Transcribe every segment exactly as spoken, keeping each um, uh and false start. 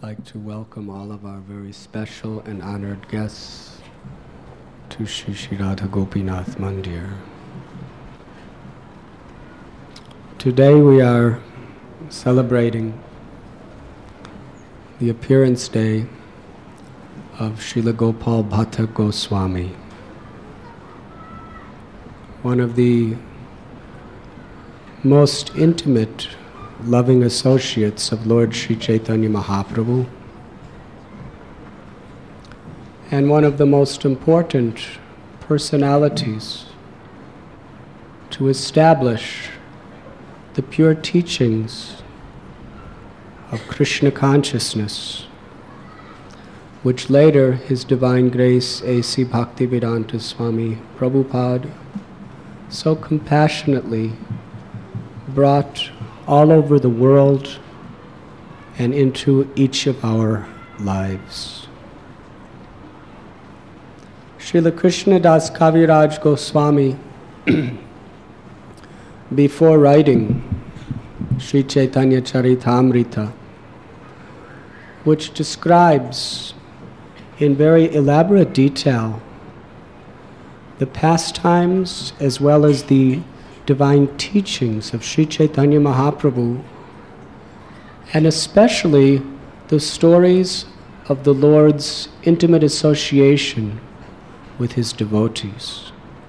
like to welcome all of our very special and honored guests to Shri Shri Radha Gopinath Mandir. Today we are celebrating the appearance day of Srila Gopal Bhatta Goswami, one of the most intimate, loving associates of Lord Sri Chaitanya Mahaprabhu, and one of the most important personalities to establish the pure teachings of Krishna consciousness, which later His Divine Grace A C Bhaktivedanta Swami Prabhupada so compassionately brought all over the world and into each of our lives. Srila Krishnadas Kaviraj Goswami, before writing Sri Chaitanya Charitamrita, which describes in very elaborate detail the pastimes as well as the divine teachings of Sri Chaitanya Mahaprabhu, and especially the stories of the Lord's intimate association with His devotees.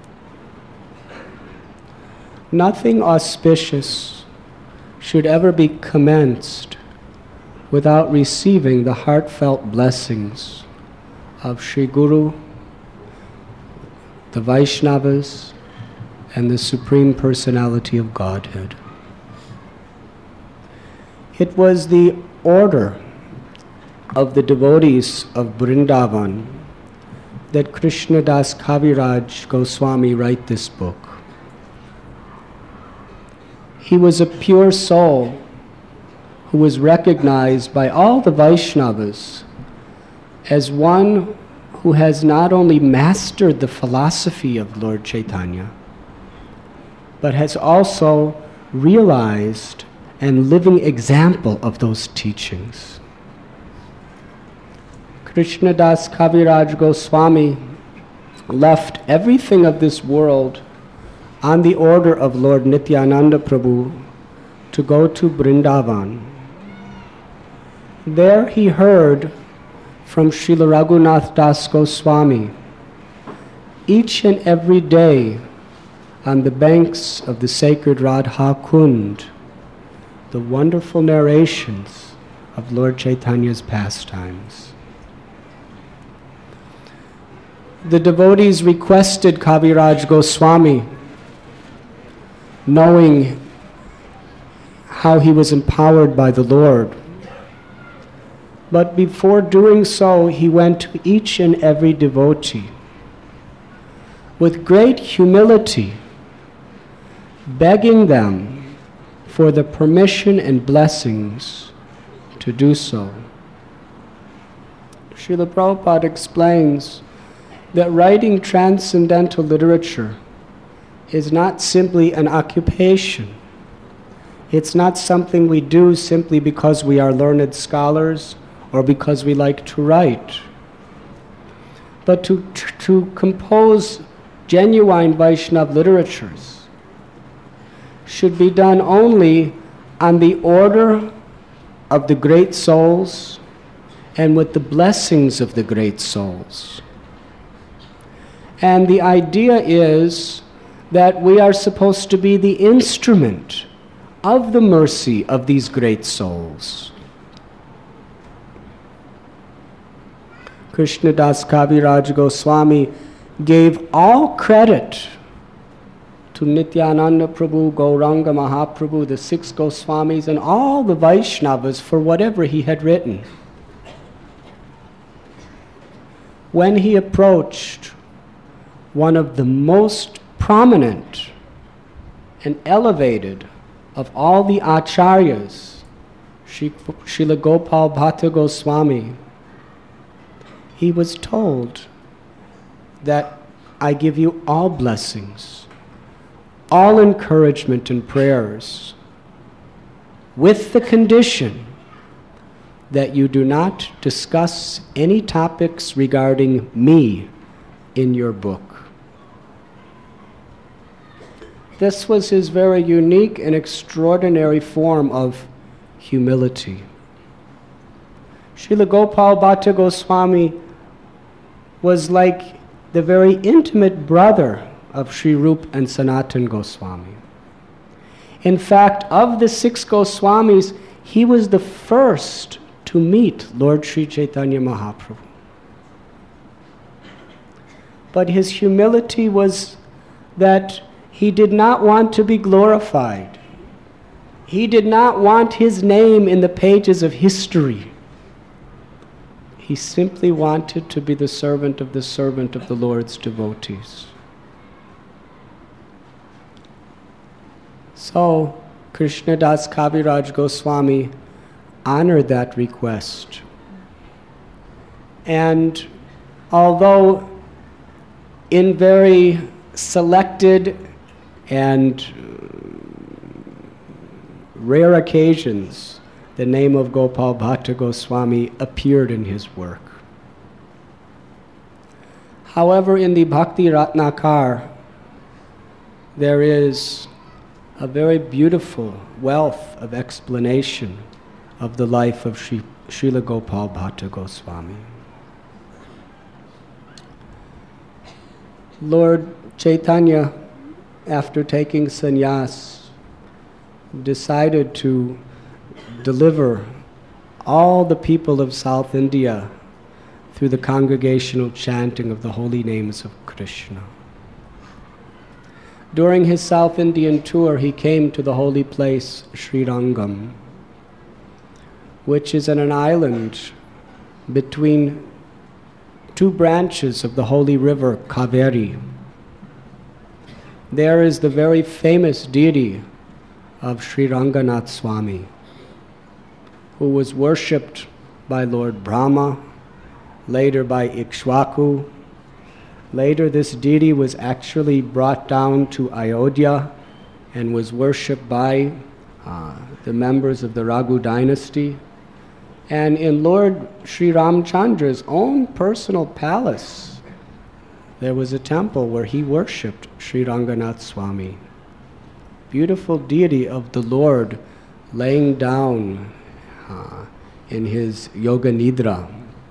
Nothing auspicious should ever be commenced without receiving the heartfelt blessings of Sri Guru, the Vaishnavas, and the Supreme Personality of Godhead. It was the order of the devotees of Vrindavan that Krishnadas Kaviraj Goswami write this book. He was a pure soul who was recognized by all the Vaishnavas as one who has not only mastered the philosophy of Lord Chaitanya, but has also realized and living example of those teachings. Krishnadas Kaviraj Goswami left everything of this world on the order of Lord Nityananda Prabhu to go to Vrindavan. There he heard from Srila Raghunath Das Goswami each and every day on the banks of the sacred Radha Kund, the wonderful narrations of Lord Chaitanya's pastimes. The devotees requested Kaviraj Goswami, knowing how he was empowered by the Lord. But before doing so, he went to each and every devotee with great humility, begging them for the permission and blessings to do so. Srila Prabhupada explains that writing transcendental literature is not simply an occupation. It's not something we do simply because we are learned scholars or because we like to write. But to, to compose genuine Vaishnava literatures should be done only on the order of the great souls and with the blessings of the great souls. And the idea is that we are supposed to be the instrument of the mercy of these great souls. Krishnadas Kaviraj Goswami gave all credit to Nityananda Prabhu, Gauranga Mahaprabhu, the six Goswamis, and all the Vaishnavas for whatever he had written. When he approached one of the most prominent and elevated of all the acharyas, Srila Gopal Bhatta Goswami, he was told that I give you all blessings, all encouragement and prayers, with the condition that you do not discuss any topics regarding me in your book. This was his very unique and extraordinary form of humility. Srila Gopal Bhatta Goswami was like the very intimate brother of Sri Rup and Sanatan Goswami. In fact, of the six Goswamis, he was the first to meet Lord Sri Chaitanya Mahaprabhu. But his humility was that he did not want to be glorified. He did not want his name in the pages of history. He simply wanted to be the servant of the servant of the Lord's devotees. So, Krishnadas Kaviraj Goswami honored that request. And although in very selected and rare occasions the name of Gopal Bhatta Goswami appeared in his work. However, in the Bhakti Ratnakar, there is a very beautiful wealth of explanation of the life of Sri, Srila Gopal Bhatta Goswami. Lord Chaitanya, after taking sannyas, decided to deliver all the people of South India through the congregational chanting of the holy names of Krishna. During his South Indian tour, he came to the holy place Srirangam, which is on an island between two branches of the holy river Kaveri. There is the very famous deity of Sri Ranganath Swami, who was worshipped by Lord Brahma, later by Ikshvaku. Later, this deity was actually brought down to Ayodhya and was worshipped by uh, the members of the Raghu dynasty. And in Lord Sri Ramchandra's own personal palace, there was a temple where he worshipped Sri Ranganath Swami. Beautiful deity of the Lord laying down uh, in his Yoga Nidra.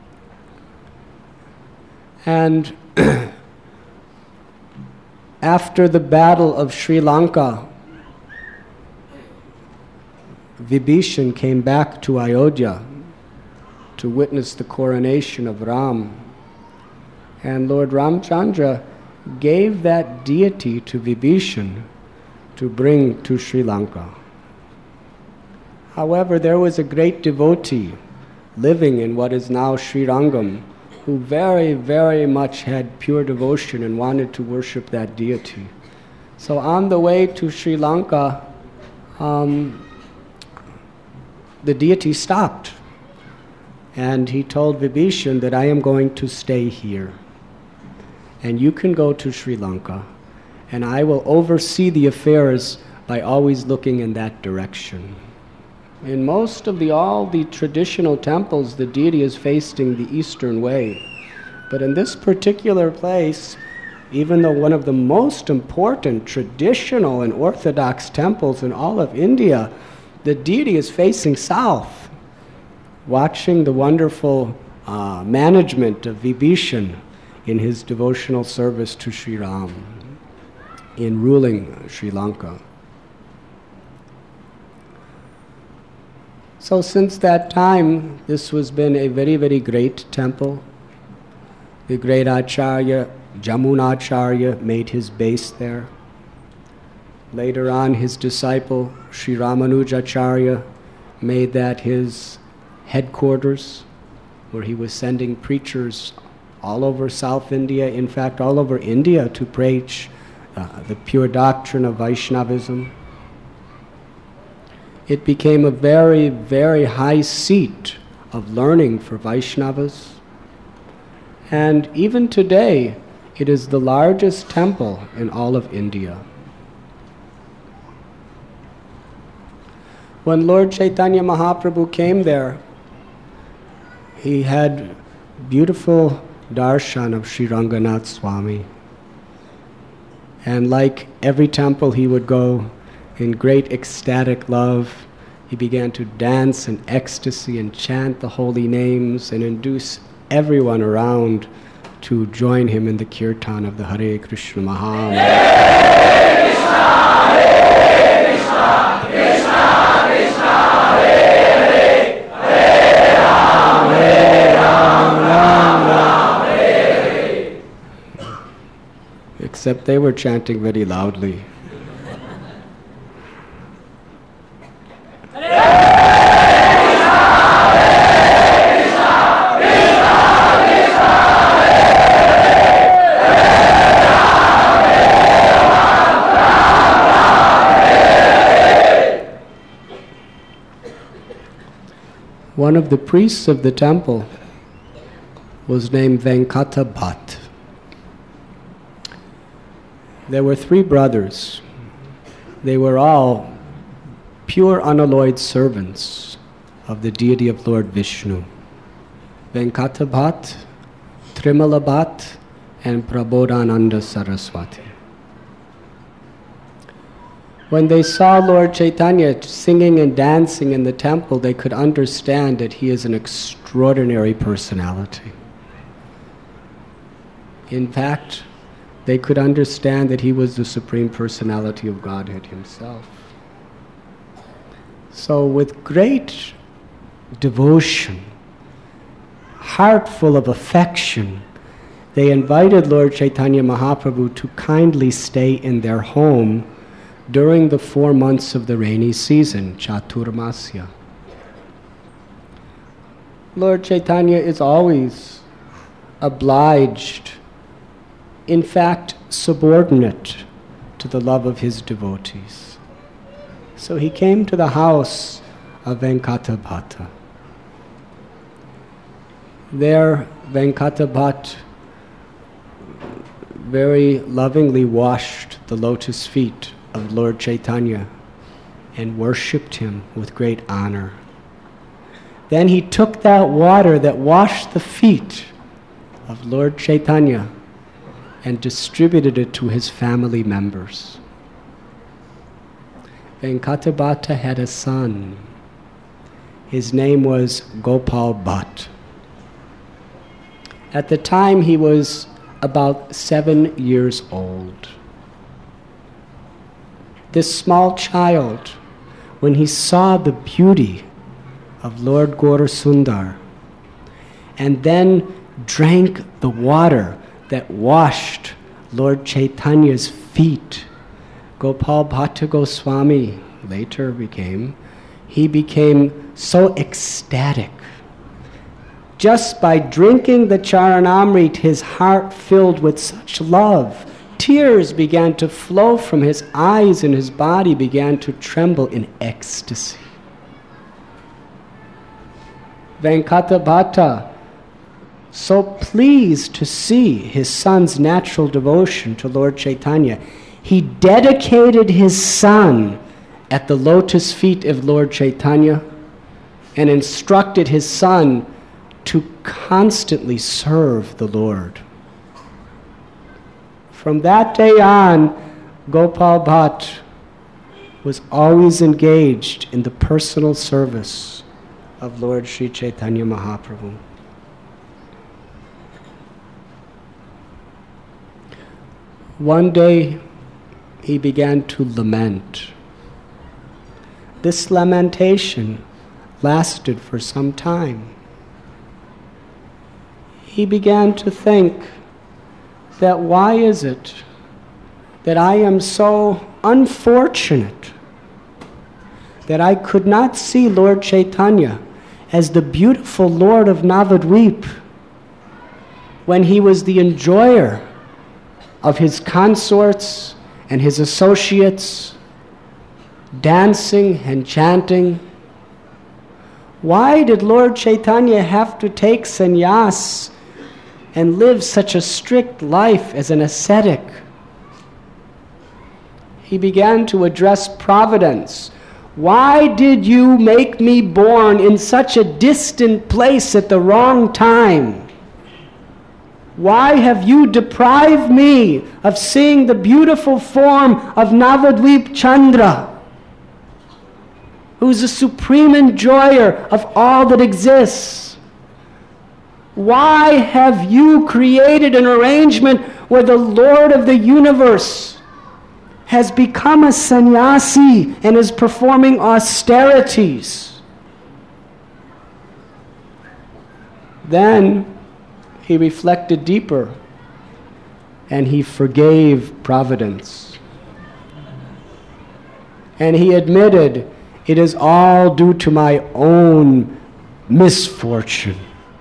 And after the battle of Sri Lanka, Vibhishan came back to Ayodhya to witness the coronation of Ram. And Lord Ramchandra gave that deity to Vibhishan to bring to Sri Lanka. However, there was a great devotee living in what is now Sri Rangam who very, very much had pure devotion and wanted to worship that deity. So on the way to Sri Lanka, um, the deity stopped. And he told Vibhishan that I am going to stay here. And you can go to Sri Lanka. And I will oversee the affairs by always looking in that direction. In most of the, all the traditional temples, the deity is facing the eastern way. But in this particular place, even though one of the most important traditional and orthodox temples in all of India, the deity is facing south, watching the wonderful uh, management of Vibhishan in his devotional service to Sri Ram, in ruling Sri Lanka. So since that time, this has been a very, very great temple. The great Acharya, Jamunacharya, made his base there. Later on, his disciple, Sri Ramanujacharya, made that his headquarters, where he was sending preachers all over South India, in fact, all over India, to preach uh, the pure doctrine of Vaishnavism. It became a very, very high seat of learning for Vaishnavas. And even today, it is the largest temple in all of India. When Lord Chaitanya Mahaprabhu came there, he had beautiful darshan of Sri Ranganath Swami. And like every temple he would go, in great ecstatic love, he began to dance in ecstasy and chant the holy names and induce everyone around to join him in the kirtan of the Hare Krishna Mahamantra. Hare Krishna, Hare Krishna, Krishna Krishna, Hare Hare, Hare Ram, Hare Ram, Ram Ram, Hare Hare. Except they were chanting very loudly. One of the priests of the temple was named Venkata Bhatt. There were three brothers. They were all pure unalloyed servants of the deity of Lord Vishnu. Venkata Bhatt, Trimala Bhatt, and Prabodhananda Saraswati. When they saw Lord Chaitanya singing and dancing in the temple, they could understand that he is an extraordinary personality. In fact, they could understand that he was the Supreme Personality of Godhead himself. So with great devotion, heart full of affection, they invited Lord Chaitanya Mahaprabhu to kindly stay in their home during the four months of the rainy season, Chaturmasya. Lord Chaitanya is always obliged, in fact, subordinate to the love of his devotees. So he came to the house of Venkata Bhatta. There, Venkata Bhatt very lovingly washed the lotus feet of Lord Chaitanya and worshipped him with great honor. Then he took that water that washed the feet of Lord Chaitanya and distributed it to his family members. Venkata Bhatta had a son. His name was Gopal Bhatt. At the time he was about seven years old. This small child, when he saw the beauty of Lord Gaurasundar and then drank the water that washed Lord Chaitanya's feet, Gopal Bhatta Goswami later became, he became so ecstatic. Just by drinking the Charanamrit, his heart filled with such love. Tears began to flow from his eyes and his body began to tremble in ecstasy. Venkata Bhatta, so pleased to see his son's natural devotion to Lord Chaitanya, he dedicated his son at the lotus feet of Lord Chaitanya and instructed his son to constantly serve the Lord. From that day on, Gopal Bhatt was always engaged in the personal service of Lord Sri Chaitanya Mahaprabhu. One day, he began to lament. This lamentation lasted for some time. He began to think that why is it that I am so unfortunate that I could not see Lord Chaitanya as the beautiful Lord of Navadvip when he was the enjoyer of his consorts and his associates dancing and chanting. Why did Lord Chaitanya have to take sannyas and live such a strict life as an ascetic? He began to address Providence. Why did you make me born in such a distant place at the wrong time? Why have you deprived me of seeing the beautiful form of Navadvip Chandra, who's the supreme enjoyer of all that exists? Why have you created an arrangement where the Lord of the universe has become a sannyasi and is performing austerities? Then he reflected deeper and he forgave Providence. And he admitted, it is all due to my own misfortune,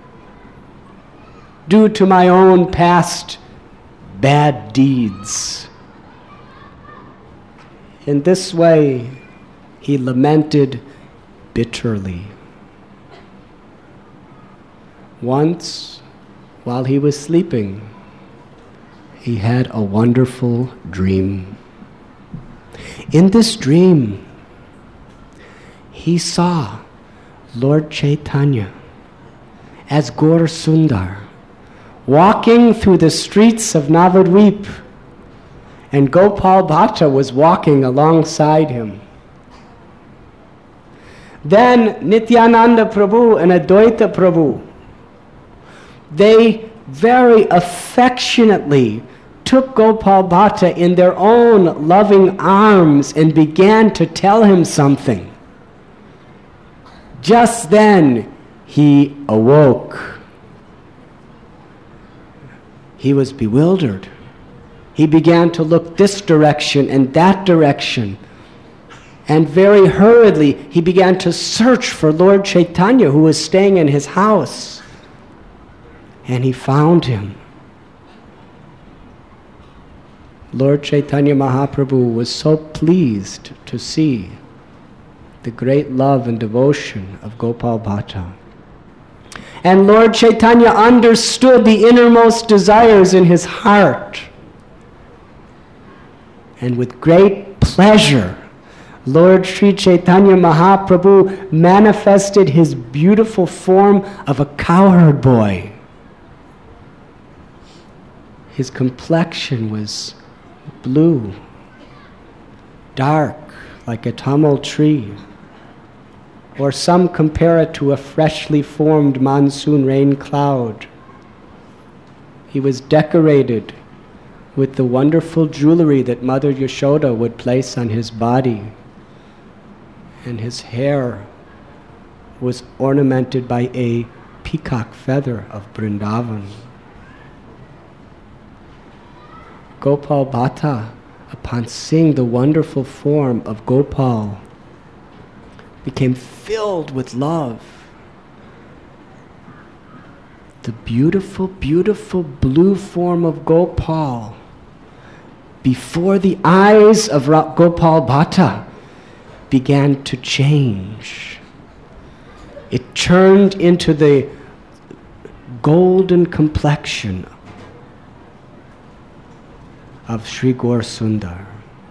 due to my own past bad deeds. In this way, he lamented bitterly. Once, while he was sleeping, he had a wonderful dream. In this dream, he saw Lord Chaitanya as Gaur Sundar walking through the streets of Navadvip, and Gopal Bhatta was walking alongside him. Then Nityananda Prabhu and Advaita Prabhu, they very affectionately took Gopal Bhatta in their own loving arms and began to tell him something. Just then, he awoke. He was bewildered. He began to look this direction and that direction. And very hurriedly, he began to search for Lord Chaitanya, who was staying in his house. And he found him. Lord Chaitanya Mahaprabhu was so pleased to see the great love and devotion of Gopal Bhatta. And Lord Chaitanya understood the innermost desires in his heart. And with great pleasure, Lord Sri Chaitanya Mahaprabhu manifested his beautiful form of a cowherd boy. His complexion was blue, dark, like a Tamil tree. Or some compare it to a freshly formed monsoon rain cloud. He was decorated with the wonderful jewelry that Mother Yashoda would place on his body. And his hair was ornamented by a peacock feather of Vrindavan. Gopal Bhatta, upon seeing the wonderful form of Gopal, became filled with love. The beautiful, beautiful blue form of Gopal, before the eyes of Gopal Bhatta, began to change. It turned into the golden complexion of Sri Gaur Sundar.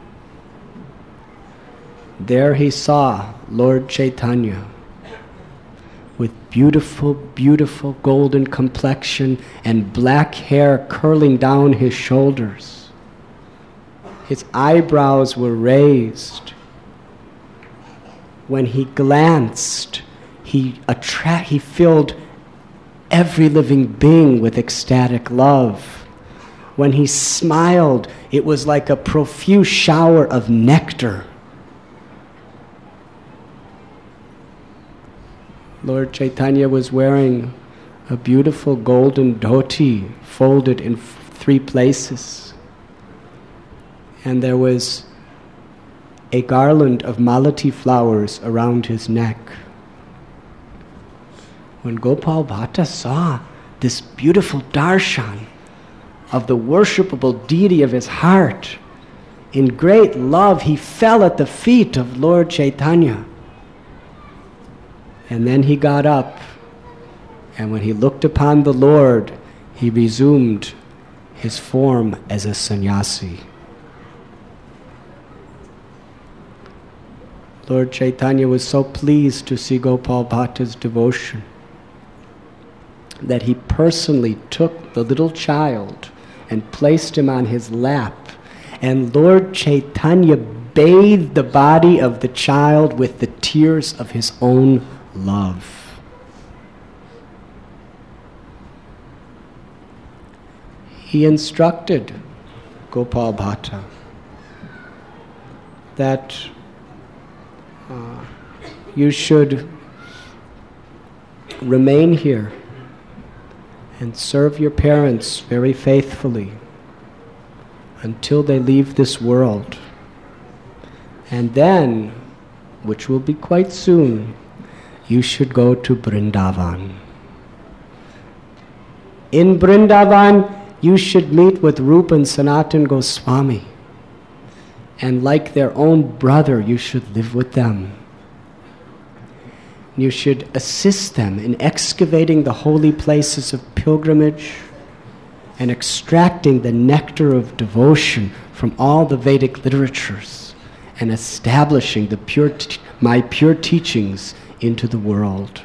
There he saw Lord Chaitanya with beautiful, beautiful golden complexion and black hair curling down his shoulders. His eyebrows were raised. When he glanced, he attra- he filled every living being with ecstatic love. When he smiled, it was like a profuse shower of nectar. Lord Chaitanya was wearing a beautiful golden dhoti folded in f- three places. And there was a garland of malati flowers around his neck. When Gopal Bhatta saw this beautiful darshan of the worshipable deity of his heart, in great love he fell at the feet of Lord Chaitanya. And then he got up, and when he looked upon the Lord, he resumed his form as a sannyasi. Lord Chaitanya was so pleased to see Gopal Bhatta's devotion that he personally took the little child and placed him on his lap, and Lord Chaitanya bathed the body of the child with the tears of his own love. He instructed Gopal Bhatta that uh, you should remain here and serve your parents very faithfully until they leave this world. And then, which will be quite soon, you should go to Vrindavan. In Vrindavan, you should meet with Rupa and Sanatan Goswami. And like their own brother, you should live with them. You should assist them in excavating the holy places of pilgrimage and extracting the nectar of devotion from all the Vedic literatures and establishing the pure t- my pure teachings into the world.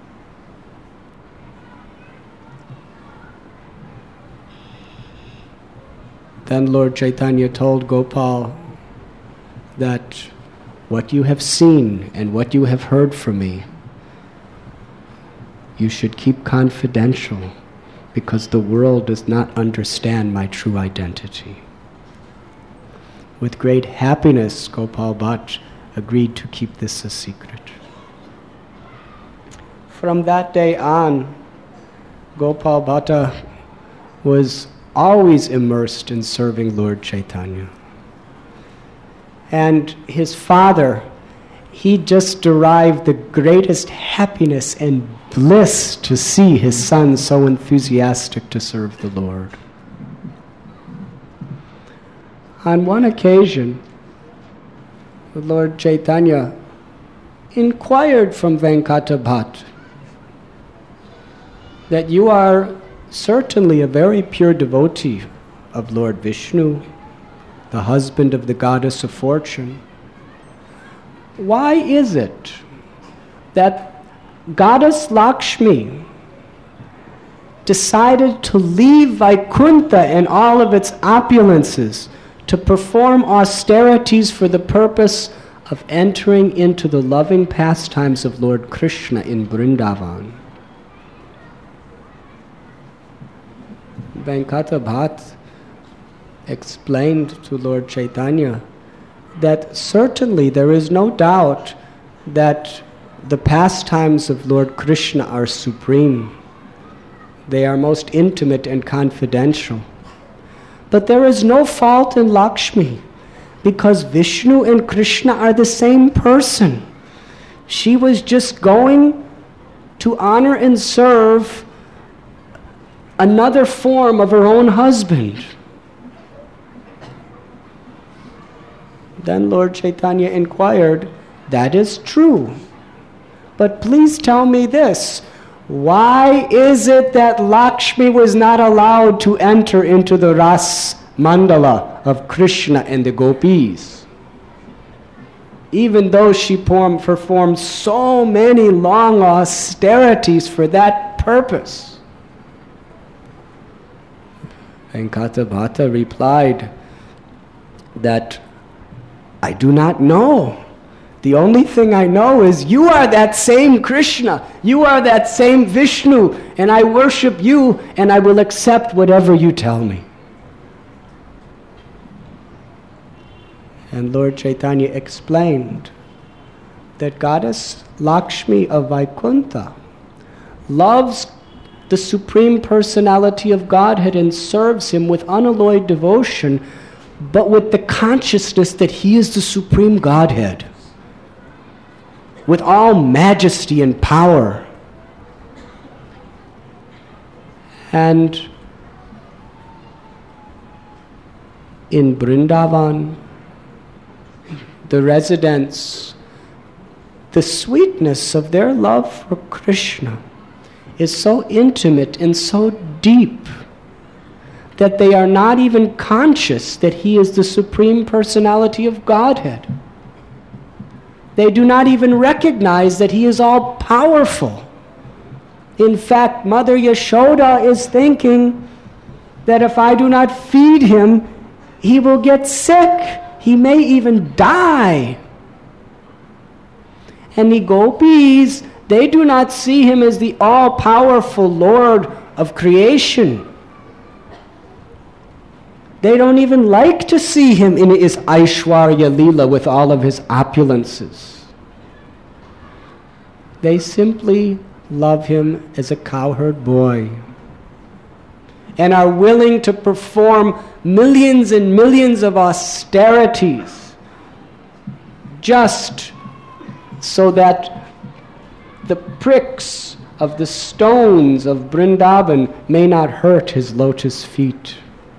Then Lord Chaitanya told Gopal that what you have seen and what you have heard from me, you should keep confidential, because the world does not understand my true identity. With great happiness, Gopal Bhatta agreed to keep this a secret. From that day on, Gopal Bhatta was always immersed in serving Lord Chaitanya. And his father, he just derived the greatest happiness and bliss to see his son so enthusiastic to serve the Lord. On one occasion, the Lord Chaitanya inquired from Venkata Bhatta that you are certainly a very pure devotee of Lord Vishnu, the husband of the goddess of fortune. Why is it that Goddess Lakshmi decided to leave Vaikuntha and all of its opulences to perform austerities for the purpose of entering into the loving pastimes of Lord Krishna in Vrindavan? Venkata Bhatta explained to Lord Chaitanya that certainly there is no doubt that the pastimes of Lord Krishna are supreme. They are most intimate and confidential. But there is no fault in Lakshmi, because Vishnu and Krishna are the same person. She was just going to honor and serve another form of her own husband. Then Lord Chaitanya inquired, that is true. But please tell me this, why is it that Lakshmi was not allowed to enter into the Ras Mandala of Krishna and the gopis, even though she performed so many long austerities for that purpose? Venkata Bhatta replied that I do not know. The only thing I know is you are that same Krishna, you are that same Vishnu, and I worship you and I will accept whatever you tell me. And Lord Chaitanya explained that Goddess Lakshmi of Vaikuntha loves the Supreme Personality of Godhead and serves Him with unalloyed devotion, but with the consciousness that He is the Supreme Godhead, with all majesty and power. And in Vrindavan, the residents, the sweetness of their love for Krishna is so intimate and so deep that they are not even conscious that He is the Supreme Personality of Godhead. They do not even recognize that he is all powerful. In fact, Mother Yashoda is thinking that if I do not feed him, he will get sick. He may even die. And the gopis, they do not see him as the all-powerful Lord of creation. They don't even like to see him in his Aishwarya Leela with all of his opulences. They simply love him as a cowherd boy and are willing to perform millions and millions of austerities just so that the pricks of the stones of Vrindavan may not hurt his lotus feet.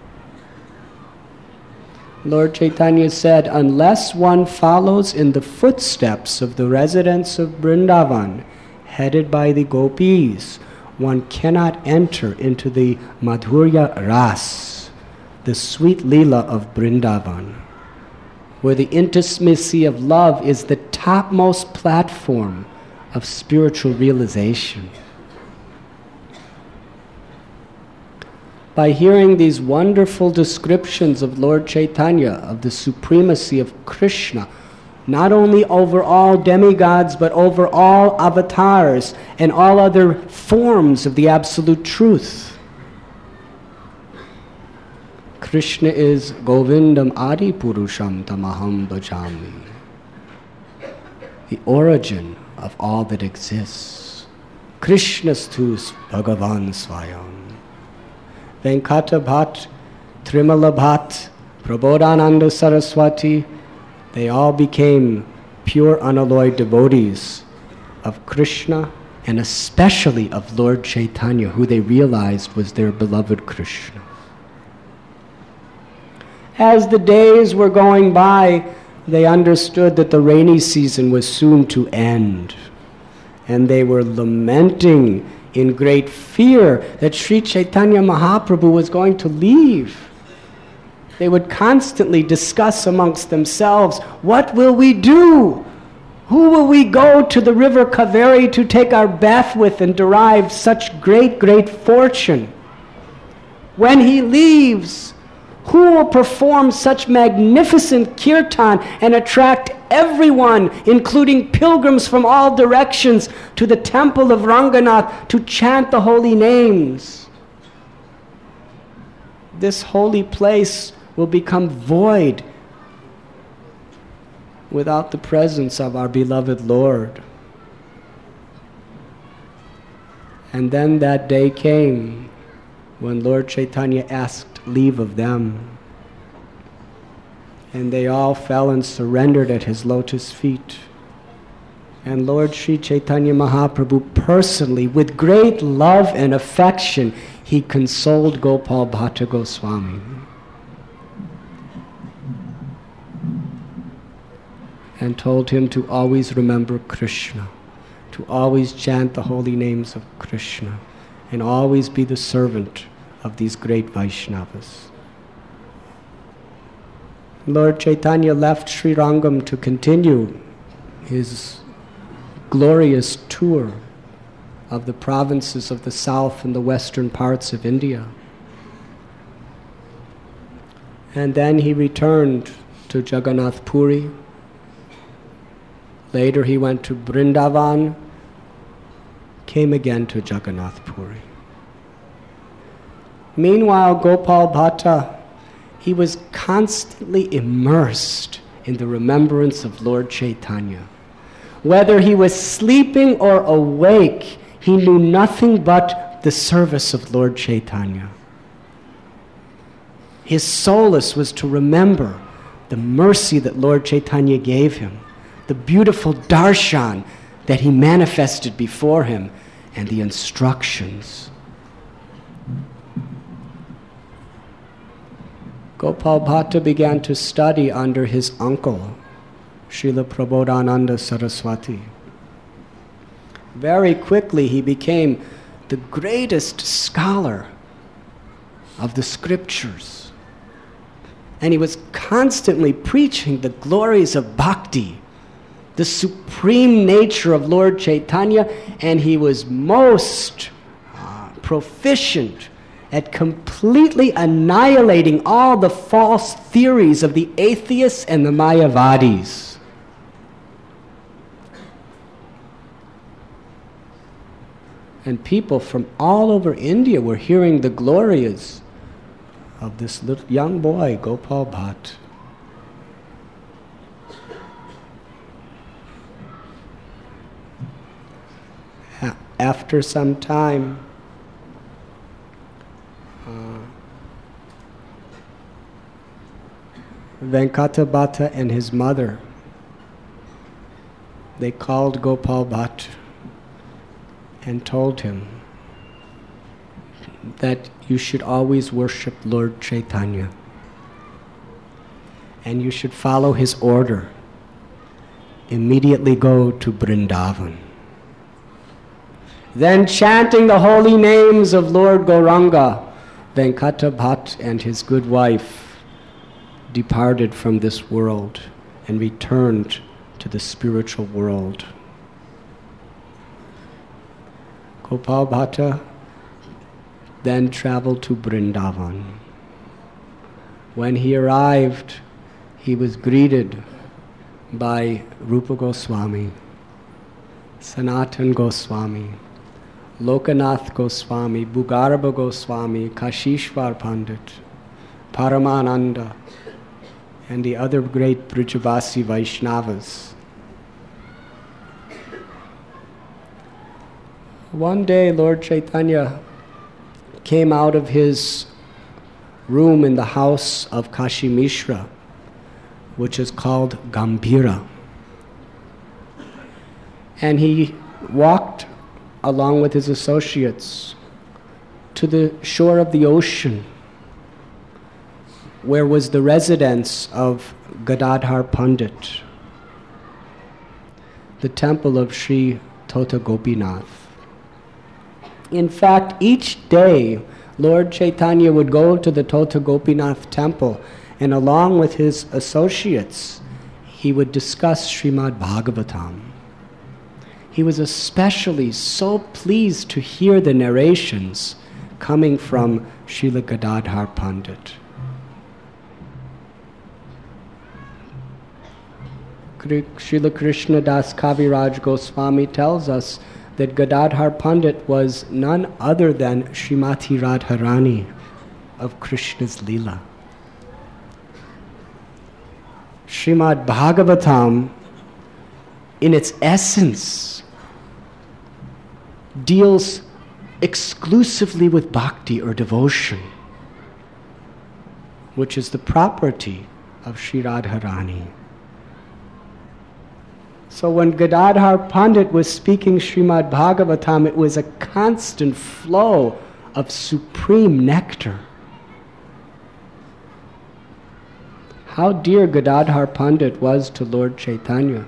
Lord Chaitanya said, unless one follows in the footsteps of the residents of Vrindavan, headed by the gopis, one cannot enter into the Madhurya Ras, the sweet Leela of Vrindavan, where the intimacy of love is the topmost platform of spiritual realization. By hearing these wonderful descriptions of Lord Chaitanya, of the supremacy of Krishna, not only over all demigods, but over all avatars and all other forms of the absolute truth. Krishna is Govindam Adi Purusham Tamaham Bhajami, the origin of all that exists. Krishnastus Bhagavan Swayam. Venkata Bhatt, Trimala Bhatt, Prabodhananda Saraswati, they all became pure unalloyed devotees of Krishna and especially of Lord Chaitanya, who they realized was their beloved Krishna. As the days were going by, they understood that the rainy season was soon to end. And they were lamenting in great fear that Sri Chaitanya Mahaprabhu was going to leave. They would constantly discuss amongst themselves, what will we do? Who will we go to the river Kaveri to take our bath with and derive such great, great fortune? When he leaves, who will perform such magnificent kirtan and attract everyone, including pilgrims from all directions, to the temple of Ranganath to chant the holy names? This holy place will become void without the presence of our beloved Lord. And then that day came when Lord Chaitanya asked leave of them. And they all fell and surrendered at his lotus feet. And Lord Sri Chaitanya Mahaprabhu personally, with great love and affection, he consoled Gopal Bhatta Goswami. And told him to always remember Krishna, to always chant the holy names of Krishna, and always be the servant of these great Vaishnavas. Lord Chaitanya left Sri Rangam to continue his glorious tour of the provinces of the south and the western parts of India. And then he returned to Jagannath Puri. Later he went to Vrindavan, came again to Jagannath Puri. Meanwhile, Gopal Bhatta, he was constantly immersed in the remembrance of Lord Chaitanya. Whether he was sleeping or awake, he knew nothing but the service of Lord Chaitanya. His solace was to remember the mercy that Lord Chaitanya gave him, the beautiful darshan that he manifested before him, and the instructions. Gopal Bhatta began to study under his uncle, Srila Prabodhananda Saraswati. Very quickly he became the greatest scholar of the scriptures. And he was constantly preaching the glories of bhakti, the supreme nature of Lord Chaitanya, and he was most uh, proficient at completely annihilating all the false theories of the atheists and the Mayavadis. And people from all over India were hearing the glories of this little young boy, Gopal Bhatt. After some time, uh, Venkatabhata and his mother, they called Gopal Bhatt and told him that you should always worship Lord Chaitanya and you should follow his order. Immediately go to Vrindavan. Then, chanting the holy names of Lord Gauranga, Venkata Bhatt and his good wife departed from this world and returned to the spiritual world. Gopal Bhatta then traveled to Vrindavan. When he arrived, he was greeted by Rupa Goswami, Sanatan Goswami, Lokanath Goswami, Bhugarabha Goswami, Kashishvar Pandit, Paramananda, and the other great Brijavasi Vaishnavas. One day, Lord Chaitanya came out of his room in the house of Kashi Mishra, which is called Gambhira. And he walked along with his associates to the shore of the ocean, where was the residence of Gadadhar Pandit, the temple of Sri Tota Gopinath. In fact, each day, Lord Chaitanya would go to the Tota Gopinath temple, and along with his associates, he would discuss Srimad Bhagavatam. He was especially so pleased to hear the narrations coming from Srila Gadadhar Pandit. Srila Krishna Das Kaviraj Goswami tells us that Gadadhar Pandit was none other than Srimati Radharani of Krishna's Leela. Srimad Bhagavatam, in its essence, deals exclusively with bhakti or devotion, which is the property of Sri Radharani. So when Gadadhar Pandit was speaking Srimad Bhagavatam, it was a constant flow of supreme nectar. How dear Gadadhar Pandit was to Lord Chaitanya.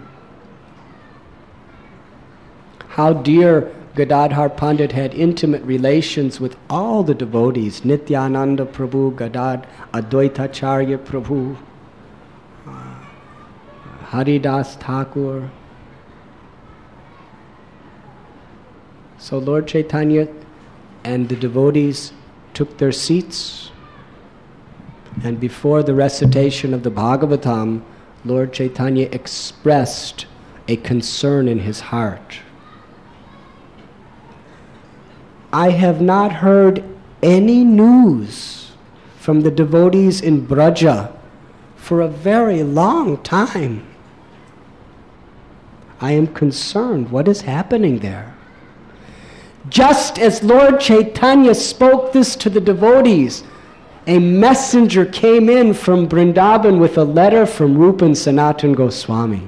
How dear Gadadhar Pandit had intimate relations with all the devotees, Nityananda Prabhu, Gadad, Advaitacharya Prabhu, Haridas Thakur. So Lord Chaitanya and the devotees took their seats, and before the recitation of the Bhagavatam, Lord Chaitanya expressed a concern in his heart. I have not heard any news from the devotees in Braja for a very long time. I am concerned. What is happening there? Just as Lord Chaitanya spoke this to the devotees, a messenger came in from Vrindavan with a letter from Rupa and Sanatan Goswami.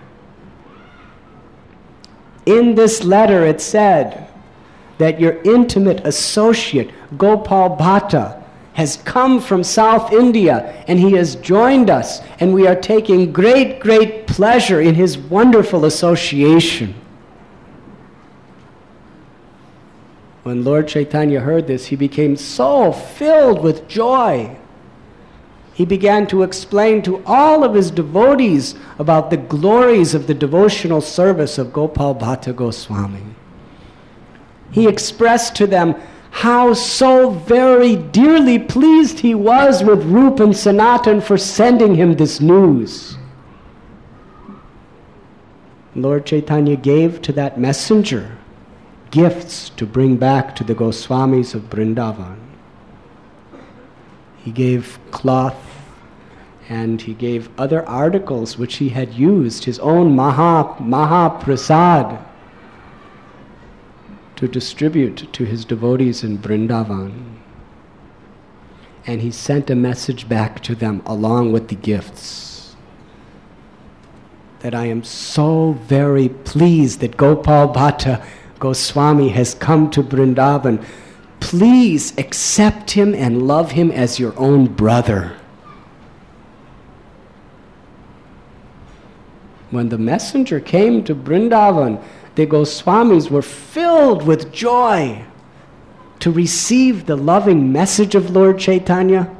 In this letter it said that your intimate associate, Gopal Bhatta, has come from South India and he has joined us, and we are taking great, great pleasure in his wonderful association. When Lord Chaitanya heard this, he became so filled with joy he began to explain to all of his devotees about the glories of the devotional service of Gopal Bhatta Goswami. He expressed to them how so very dearly pleased he was with Rupa and Sanatan for sending him this news. Lord Chaitanya gave to that messenger gifts to bring back to the Goswamis of Vrindavan. He gave cloth, and he gave other articles which he had used, his own Maha, Maha Prasad, to distribute to his devotees in Vrindavan. And he sent a message back to them along with the gifts, that I am so very pleased that Gopal Bhatta Goswami has come to Vrindavan. Please accept him and love him as your own brother. When the messenger came to Vrindavan, the Goswamis were filled with joy to receive the loving message of Lord Chaitanya.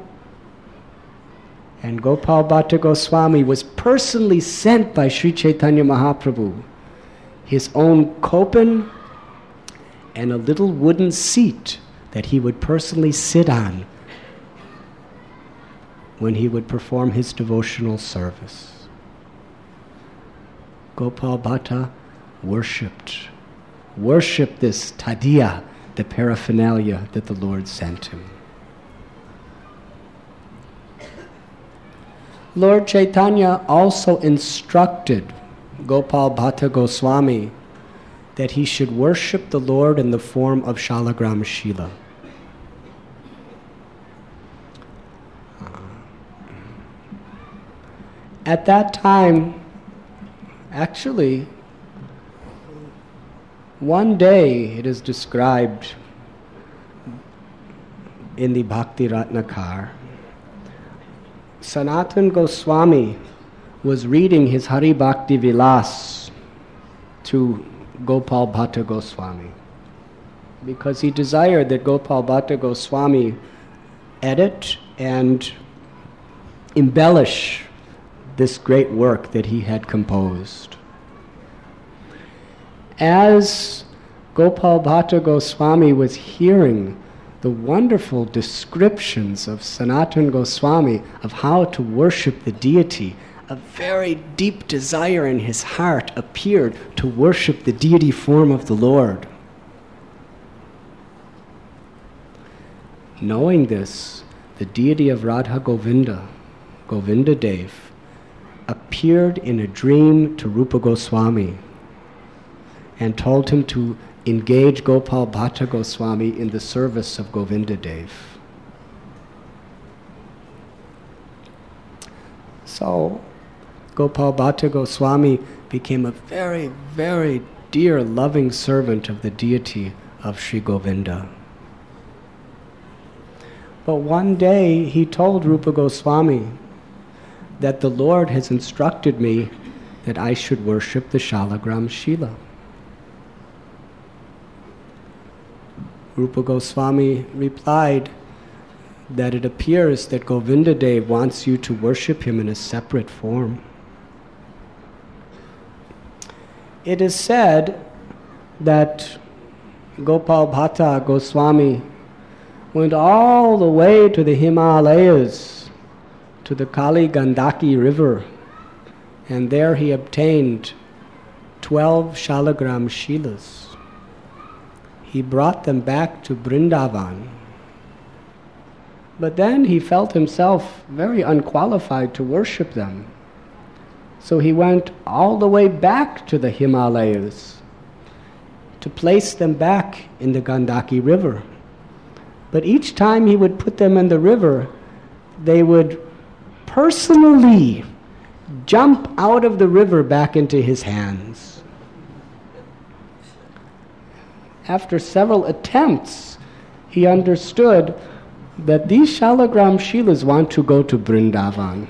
And Gopal Bhatta Goswami was personally sent by Sri Chaitanya Mahaprabhu his own kopan and a little wooden seat that he would personally sit on when he would perform his devotional service. Gopal Bhatta worshipped, worshipped this tadiya, the paraphernalia that the Lord sent him. Lord Chaitanya also instructed Gopal Bhatta Goswami that he should worship the Lord in the form of Shalagram Shila. At that time, actually, one day it is described in the Bhakti Ratnakar, Sanatan Goswami was reading his Hari Bhakti Vilas to Gopal Bhatta Goswami because he desired that Gopal Bhatta Goswami edit and embellish this great work that he had composed. As Gopal Bhatta Goswami was hearing the wonderful descriptions of Sanatan Goswami of how to worship the deity, a very deep desire in his heart appeared to worship the deity form of the Lord. Knowing this, the deity of Radha Govinda, Govinda Dev, appeared in a dream to Rupa Goswami and told him to engage Gopal Bhatta Goswami in the service of Govinda Dev. So, Gopal Bhatta Goswami became a very, very dear, loving servant of the deity of Sri Govinda. But one day he told Rupa Goswami that the Lord has instructed me that I should worship the Shalagram Shila. Rupa Goswami replied that it appears that Govinda Dev wants you to worship him in a separate form. It is said that Gopal Bhatta Goswami went all the way to the Himalayas, to the Kali Gandaki river, and there he obtained twelve Shalagram Shilas. He brought them back to Vrindavan. But then he felt himself very unqualified to worship them. So he went all the way back to the Himalayas to place them back in the Gandaki river. But each time he would put them in the river, they would personally jump out of the river back into his hands. After several attempts, he understood that these Shalagram Shilas want to go to Vrindavan.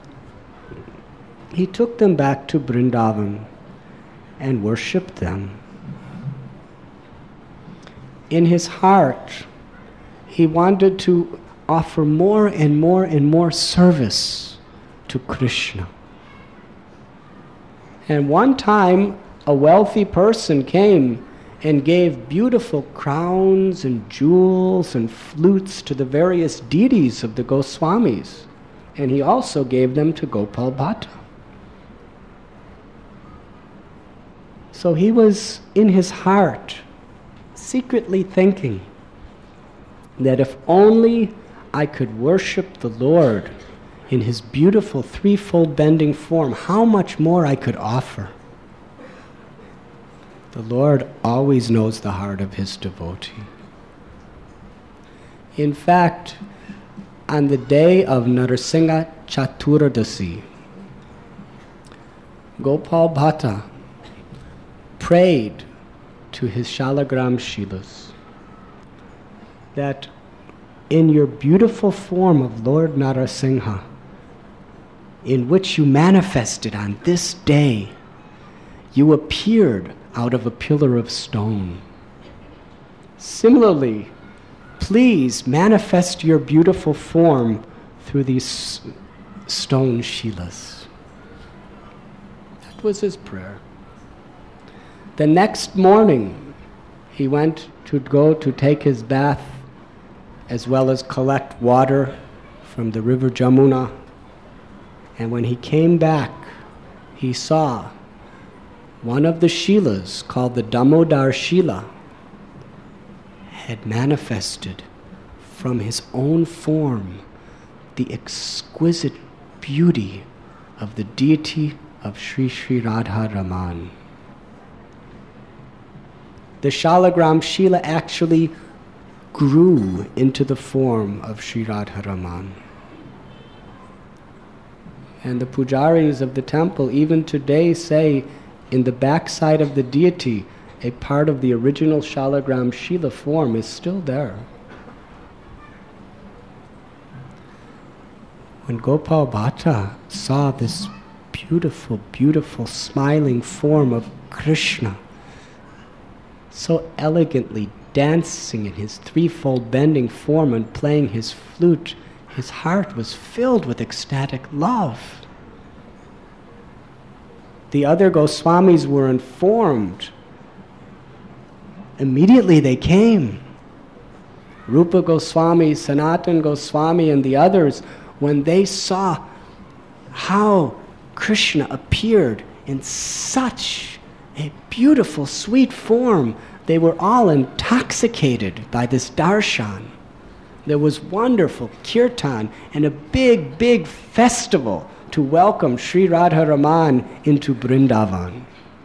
He took them back to Vrindavan and worshipped them. In his heart, he wanted to offer more and more and more service to Krishna. And one time, a wealthy person came and gave beautiful crowns and jewels and flutes to the various deities of the Goswamis. And he also gave them to Gopal Bhatta. So he was in his heart secretly thinking that if only I could worship the Lord in his beautiful threefold bending form, how much more I could offer. The Lord always knows the heart of his devotee. In fact, on the day of Narasingha Chaturdasi, Gopal Bhatta prayed to his Shalagram Shilas that in your beautiful form of Lord Narasingha, in which you manifested on this day, you appeared out of a pillar of stone. Similarly, please manifest your beautiful form through these stone shilas. That was his prayer. The next morning, he went to go to take his bath as well as collect water from the river Jamuna. And when he came back, he saw one of the shilas, called the Damodar Shila, had manifested from his own form the exquisite beauty of the deity of Sri Sri Radha Raman. The Shalagram Shila actually grew into the form of Sri Radha Raman. And the pujaris of the temple even today say, in the backside of the deity, a part of the original Shalagram Shila form is still there. When Gopal Bhatta saw this beautiful, beautiful, smiling form of Krishna, so elegantly dancing in his threefold bending form and playing his flute, his heart was filled with ecstatic love. The other Goswamis were informed. Immediately they came. Rupa Goswami, Sanatan Goswami, and the others, when they saw how Krishna appeared in such a beautiful, sweet form, they were all intoxicated by this darshan. There was wonderful kirtan and a big, big festival to welcome Sri Radha Raman into Vrindavan.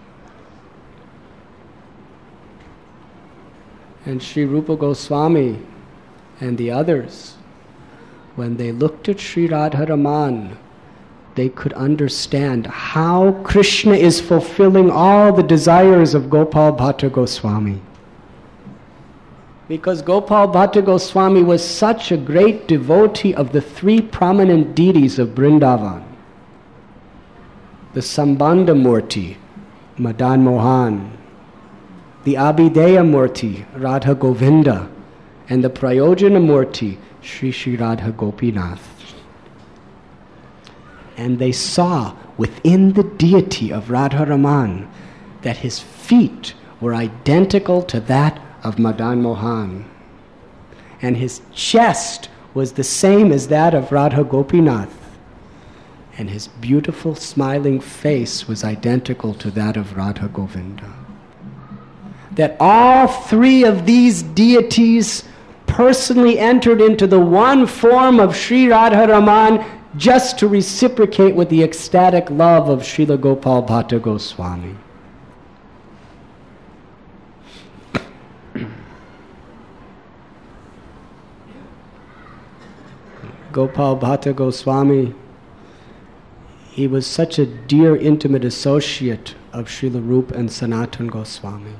And Sri Rupa Goswami and the others, when they looked at Sri Radha Raman, they could understand how Krishna is fulfilling all the desires of Gopal Bhatta Goswami. Because Gopal Bhatta Goswami was such a great devotee of the three prominent deities of Vrindavan. The Sambandha Murti, Madan Mohan, the Abhideya Murti, Radha Govinda, and the Prayojana Murti, Sri Sri Radha Gopinath. And they saw within the deity of Radha Raman that his feet were identical to that of Madan Mohan. And his chest was the same as that of Radha Gopinath. And his beautiful smiling face was identical to that of Radha Govinda. That all three of these deities personally entered into the one form of Sri Radha Raman just to reciprocate with the ecstatic love of Srila Gopal Bhatta Goswami. Gopal Bhatta Goswami, he was such a dear, intimate associate of Srila Rupa and Sanatan Goswami.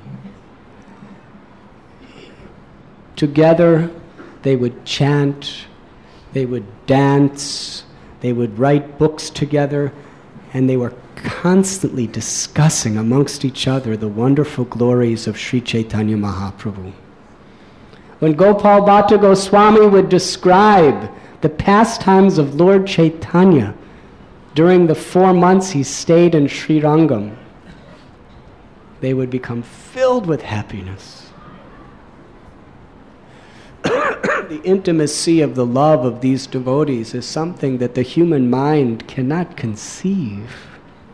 Together, they would chant, they would dance, they would write books together, and they were constantly discussing amongst each other the wonderful glories of Sri Chaitanya Mahaprabhu. When Gopal Bhatta Goswami would describe the pastimes of Lord Chaitanya during the four months he stayed in Sri Rangam, they would become filled with happiness. The intimacy of the love of these devotees is something that the human mind cannot conceive.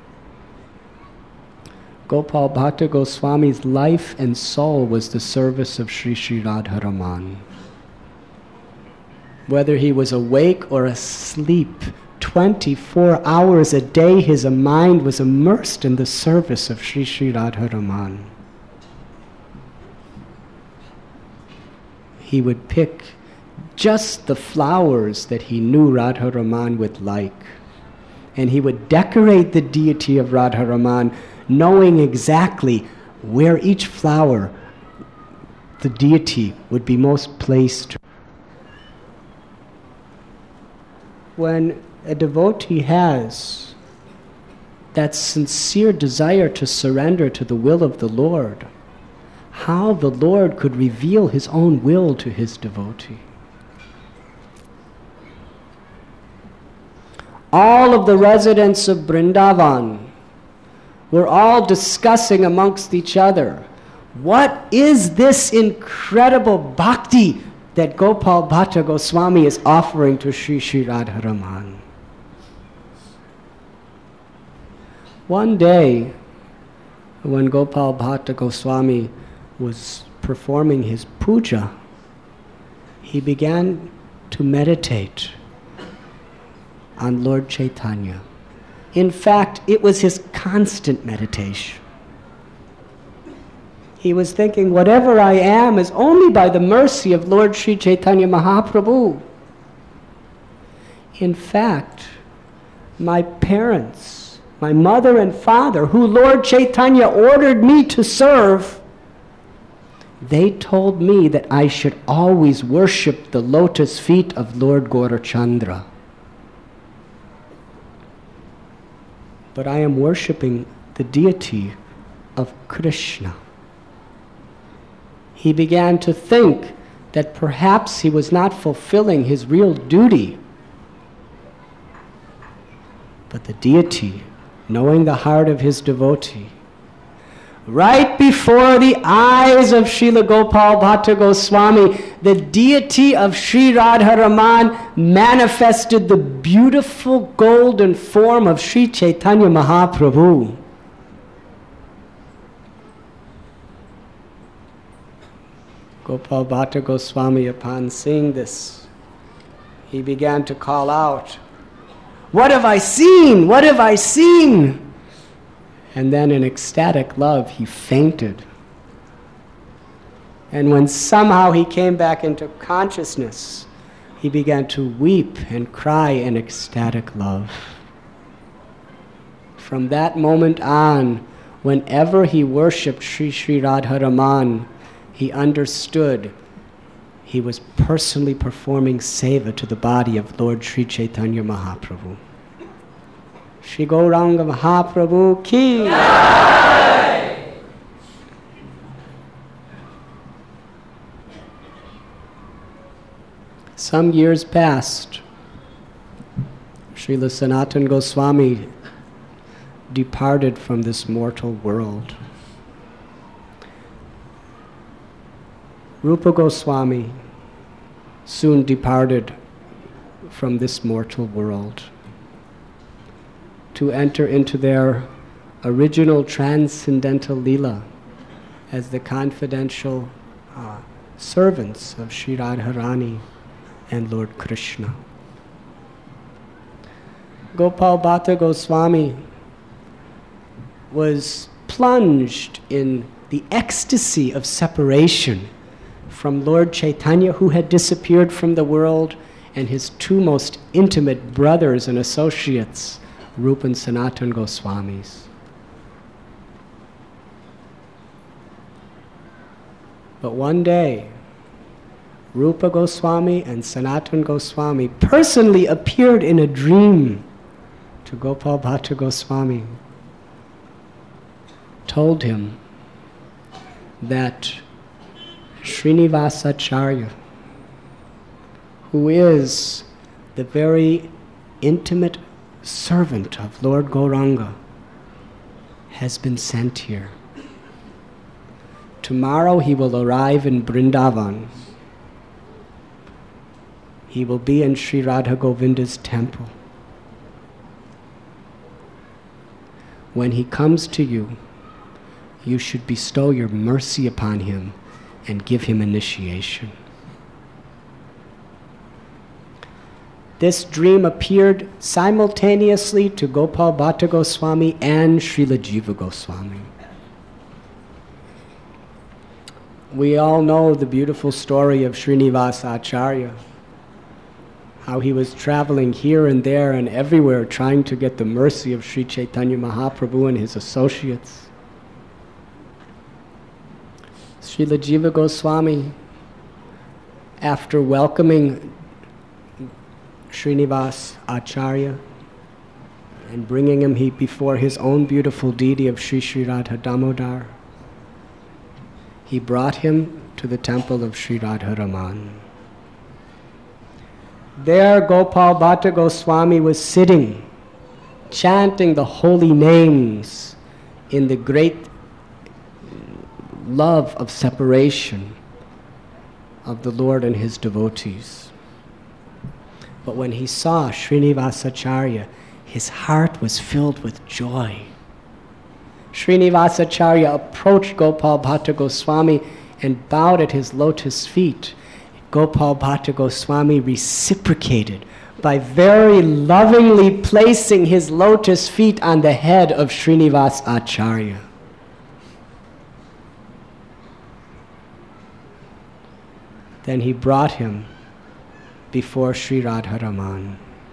Gopal Bhatta Goswami's life and soul was the service of Sri Sri Radharaman. Whether he was awake or asleep, twenty-four hours a day his mind was immersed in the service of Sri Sri Radharaman. He would pick just the flowers that he knew Radharaman would like, and he would decorate the deity of Radharaman, knowing exactly where each flower the deity would be most placed. When a devotee has that sincere desire to surrender to the will of the Lord, how the Lord could reveal his own will to his devotee. All of the residents of Vrindavan were all discussing amongst each other, what is this incredible bhakti that Gopal Bhatta Goswami is offering to Sri Sri Radharaman? One day, when Gopal Bhatta Goswami was performing his puja, he began to meditate on Lord Chaitanya. In fact, it was his constant meditation. He was thinking, whatever I am is only by the mercy of Lord Sri Chaitanya Mahaprabhu. In fact, my parents, my mother and father, who Lord Chaitanya ordered me to serve, they told me that I should always worship the lotus feet of Lord Gaurachandra. But I am worshipping the deity of Krishna. He began to think that perhaps he was not fulfilling his real duty. But the deity, knowing the heart of his devotee, right before the eyes of Srila Gopal Bhatta Goswami, the deity of Sri Radharaman manifested the beautiful golden form of Sri Chaitanya Mahaprabhu. Gopal Bhatta Goswami, upon seeing this, he began to call out, "What have I seen? What have I seen?" And then in ecstatic love, he fainted. And when somehow he came back into consciousness, he began to weep and cry in ecstatic love. From that moment on, whenever he worshipped Sri Sri Radharaman, he understood he was personally performing seva to the body of Lord Sri Chaitanya Mahaprabhu. Shri Gauranga Mahaprabhu ki Jai! Some years passed. Srila Sanatana Goswami departed from this mortal world. Rupa Goswami soon departed from this mortal world to enter into their original transcendental Leela as the confidential uh, servants of Sri Radharani and Lord Krishna. Gopal Bhatta Goswami was plunged in the ecstasy of separation from Lord Chaitanya, who had disappeared from the world, and his two most intimate brothers and associates, Rupa and Sanatana Goswamis. But one day, Rupa Goswami and Sanatana Goswami personally appeared in a dream to Gopal Bhatta Goswami, told him that Srinivasacharya, who is the very intimate servant of Lord Gauranga, has been sent here. Tomorrow he will arrive in Vrindavan. He will be in Sri Radha Govinda's temple. When he comes to you, you should bestow your mercy upon him and give him initiation. This dream appeared simultaneously to Gopal Bhatta Goswami and Srila Jiva Goswami. We all know the beautiful story of Srinivasa Acharya, how he was traveling here and there and everywhere trying to get the mercy of Sri Chaitanya Mahaprabhu and his associates. Srila Jiva Goswami, after welcoming Srinivas Acharya and bringing him he before his own beautiful deity of Sri Sri Radha Damodar, he brought him to the temple of Sri Radha Raman. There Gopal Bhatta Goswami was sitting, chanting the holy names in the great love of separation of the Lord and his devotees. But when he saw Srinivasacharya, his heart was filled with joy. Srinivasacharya approached Gopal Bhatta Goswami and bowed at his lotus feet. Gopal Bhatta Goswami reciprocated by very lovingly placing his lotus feet on the head of Srinivas Acharya. Then he brought him before Sri Radha Raman.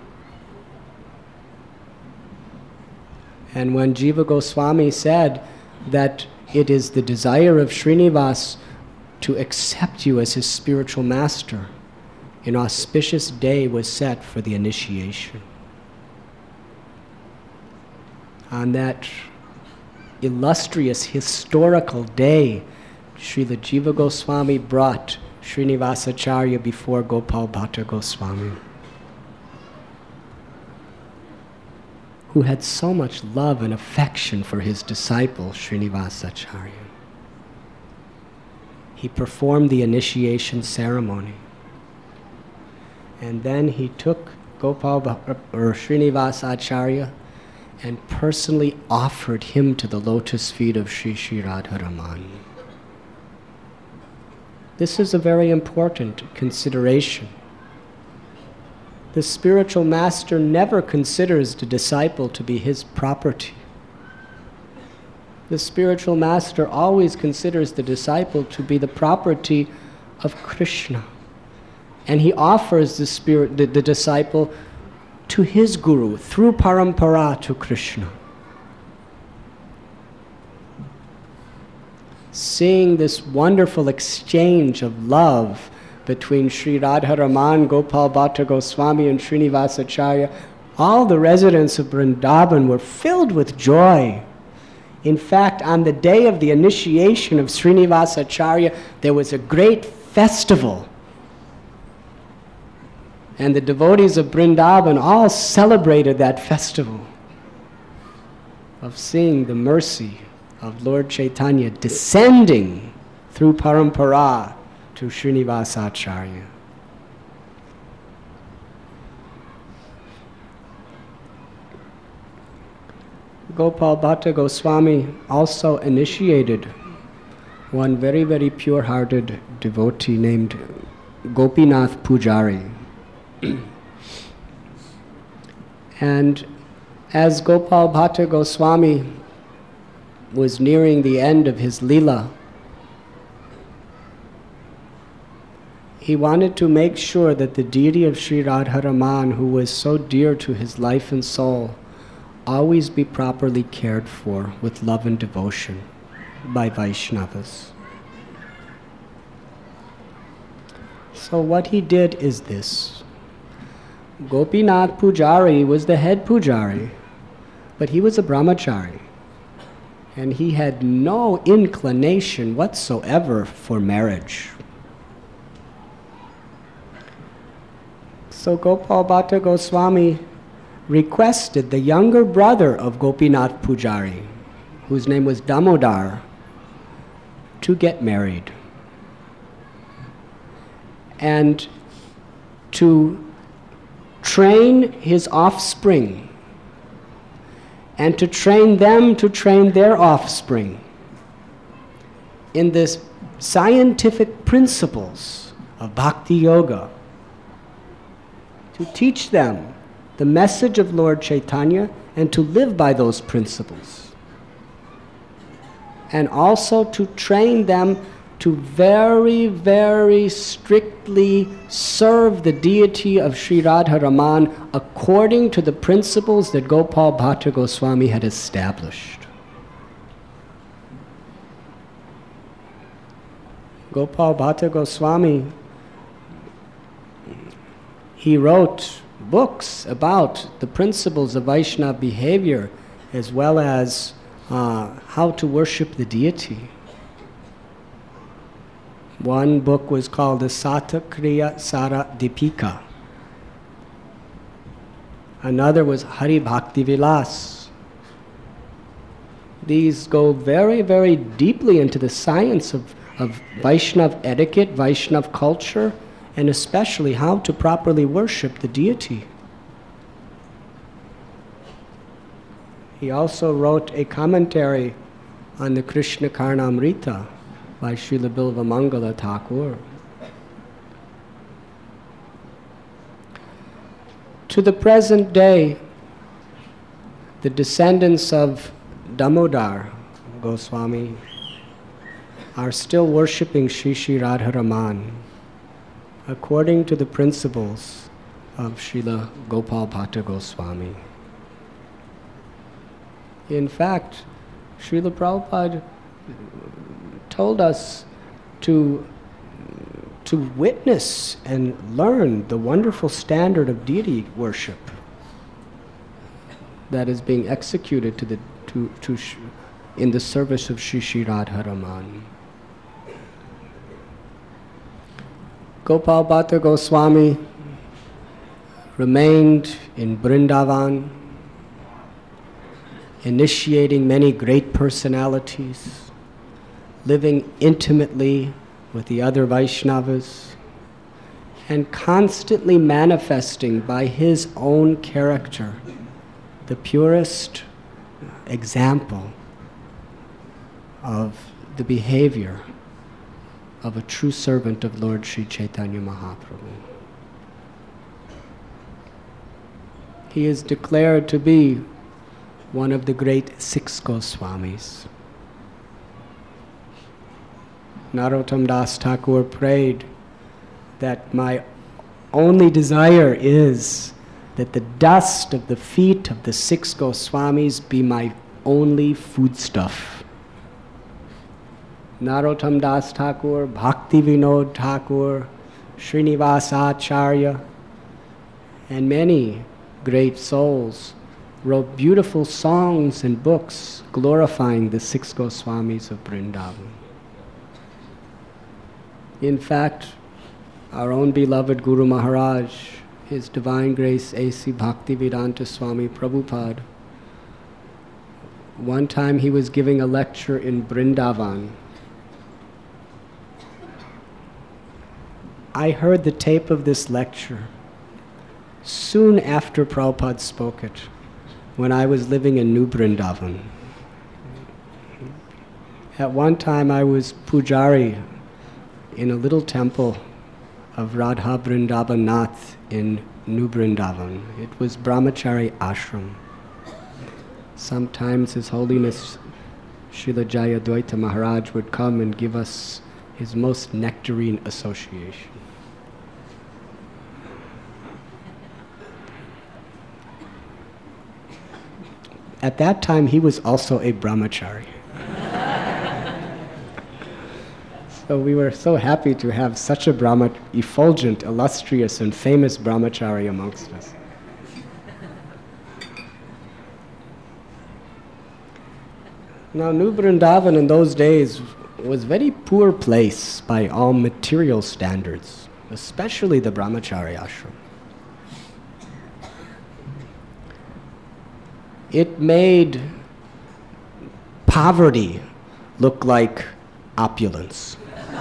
And when Jiva Goswami said that it is the desire of Srinivas to accept you as his spiritual master, an auspicious day was set for the initiation. On that illustrious historical day, Srila Jiva Goswami brought Srinivasacharya before Gopal Bhatta Goswami, who had so much love and affection for his disciple, Srinivasacharya. He performed the initiation ceremony. And then he took Gopal Bhatta, or Srinivasacharya and personally offered him to the lotus feet of Sri Sri Radha Raman. This is a very important consideration. The spiritual master never considers the disciple to be his property. The spiritual master always considers the disciple to be the property of Krishna. And he offers the, spirit, the, the disciple to his guru through parampara to Krishna. Seeing this wonderful exchange of love between Sri Radha Raman, Gopal Bhatta Goswami, and Srinivasacharya, all the residents of Vrindavan were filled with joy. In fact, on the day of the initiation of Srinivasacharya, there was a great festival. And the devotees of Vrindavan all celebrated that festival of seeing the mercy of Lord Chaitanya descending through parampara to Srinivasacharya. Gopal Bhatta Goswami also initiated one very, very pure-hearted devotee named Gopinath Pujari. And as Gopal Bhatta Goswami was nearing the end of his lila, he wanted to make sure that the deity of Sri Radha Raman, who was so dear to his life and soul, always be properly cared for with love and devotion by Vaishnavas. So what he did is this. Gopinath Pujari was the head Pujari, but he was a brahmachari. And he had no inclination whatsoever for marriage So Gopal Bhatta Goswami requested the younger brother of Gopinath Pujari, whose name was Damodar, to get married and to train his offspring and to train them to train their offspring in the scientific principles of Bhakti Yoga, to teach them the message of Lord Chaitanya and to live by those principles, and also to train them to very, very strictly serve the deity of Sri Radharaman according to the principles that Gopal Bhatta Goswami had established. Gopal Bhatta Goswami, he wrote books about the principles of Vaishnava behavior as well as uh, how to worship the deity. One book was called the Sata Kriya Sara Dipika. Another was Hari Bhakti Vilas. These go very, very deeply into the science of, of Vaishnava etiquette, Vaishnava culture, and especially how to properly worship the deity. He also wrote a commentary on the Krishna Karnamrita by Srila Bilvamangala Thakur. To the present day, the descendants of Damodar Goswami are still worshipping Shri Shri Radharaman according to the principles of Srila Gopal Bhatta Goswami. In fact, Srila Prabhupada told us to, to witness and learn the wonderful standard of deity worship that is being executed to the, to, to, in the service of Shri Shri Radharaman. Gopal Bhatta Goswami remained in Vrindavan, initiating many great personalities, living intimately with the other Vaishnavas, and constantly manifesting by his own character the purest example of the behavior of a true servant of Lord Sri Chaitanya Mahaprabhu. He is declared to be one of the great six Goswamis. Narottam Das Thakur prayed that my only desire is that the dust of the feet of the six Goswamis be my only foodstuff. Narottam Das Thakur, Bhakti Vinod Thakur, Srinivasa Acharya, and many great souls wrote beautiful songs and books glorifying the six Goswamis of Vrindavan. In fact, our own beloved Guru Maharaj, His Divine Grace A C Bhaktivedanta Swami Prabhupada, one time he was giving a lecture in Vrindavan. I heard the tape of this lecture soon after Prabhupada spoke it, when I was living in New Vrindavan. At one time I was pujari in a little temple of Radha Vrindavan Nath in New Vrindavan. It was Brahmachari Ashram. Sometimes His Holiness Srila Jayadvaita Maharaj would come and give us his most nectarine association. At that time, he was also a brahmachari. So we were so happy to have such a brahma, effulgent, illustrious, and famous brahmachari amongst us. Now, New Vrindavan in those days was a very poor place by all material standards, especially the brahmachari ashram. it made poverty look like opulence.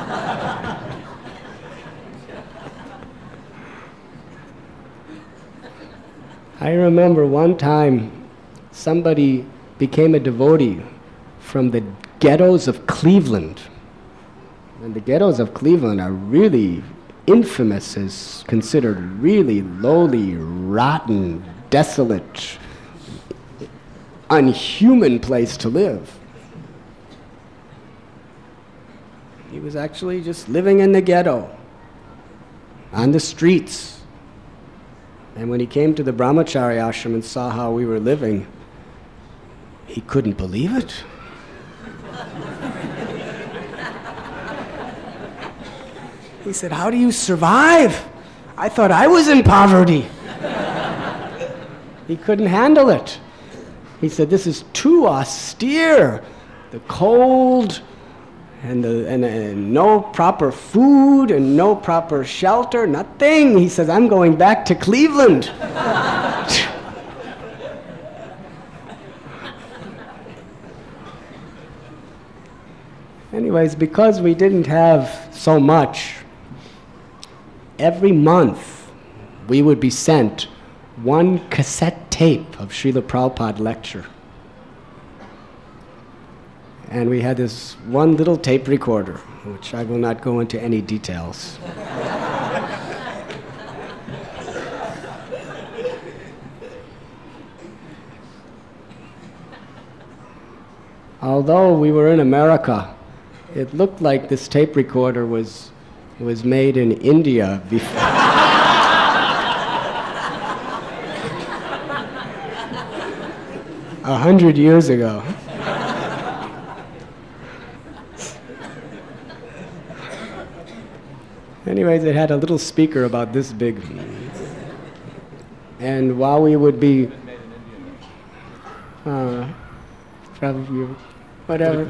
I remember one time somebody became a devotee from the ghettos of Cleveland. And the ghettos of Cleveland are really infamous as considered really lowly, rotten, desolate, unhuman place to live. He was actually just living in the ghetto, on the streets. And when he came to the Brahmachari ashram and saw how we were living, he couldn't believe it. He said, "How do you survive? I thought I was in poverty." He couldn't handle it. He said, "This is too austere. The cold, and, the, and, and no proper food, and no proper shelter, nothing." He says, "I'm going back to Cleveland." Anyways, because we didn't have so much, every month we would be sent one cassette tape of Srila Prabhupada lecture. And we had this one little tape recorder, which I will not go into any details. Although we were in America, it looked like this tape recorder was, was made in India before. A hundred years ago. Anyways, it had a little speaker about this big. And while we would be, uh, probably, whatever.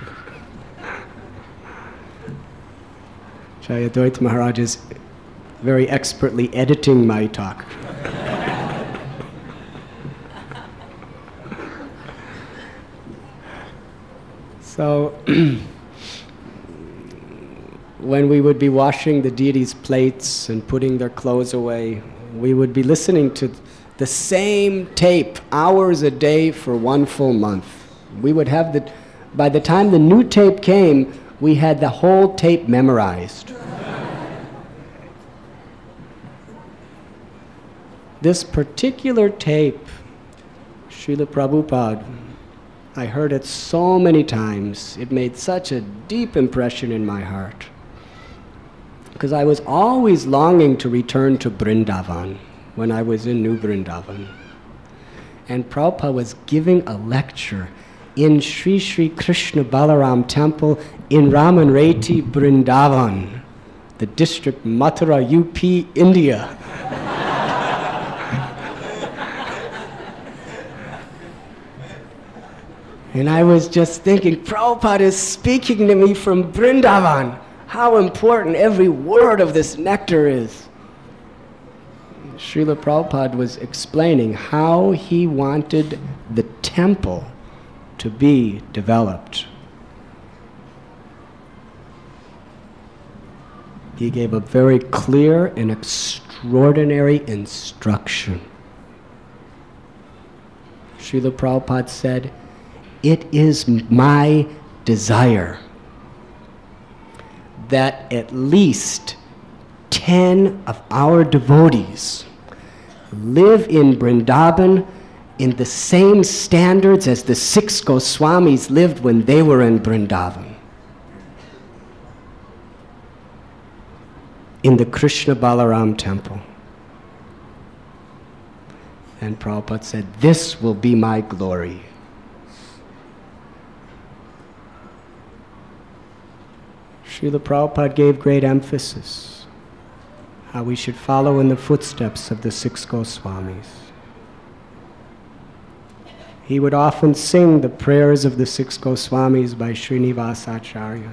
Jayadvaita Maharaj is very expertly editing my talk. So, when we would be washing the deities' plates and putting their clothes away, we would be listening to the same tape hours a day for one full month. We would have the, by the time the new tape came, we had the whole tape memorized. This particular tape, Srila Prabhupada, I heard it so many times. It made such a deep impression in my heart. Because I was always longing to return to Vrindavan when I was in New Vrindavan. And Prabhupada was giving a lecture in Sri Sri Krishna Balaram Temple in Ramanreti, Vrindavan, the district Mathura, U P, India. And I was just thinking, Prabhupada is speaking to me from Vrindavan. How important every word of this nectar is. Srila Prabhupada was explaining how he wanted the temple to be developed. He gave a very clear and extraordinary instruction. Srila Prabhupada said, "It is my desire that at least ten of our devotees live in Vrindavan in the same standards as the six Goswamis lived when they were in Vrindavan, in the Krishna Balaram temple." And Prabhupada said, "This will be my glory." Srila Prabhupada gave great emphasis how we should follow in the footsteps of the six Goswamis. He would often sing the prayers of the six Goswamis by Srinivasa Acharya.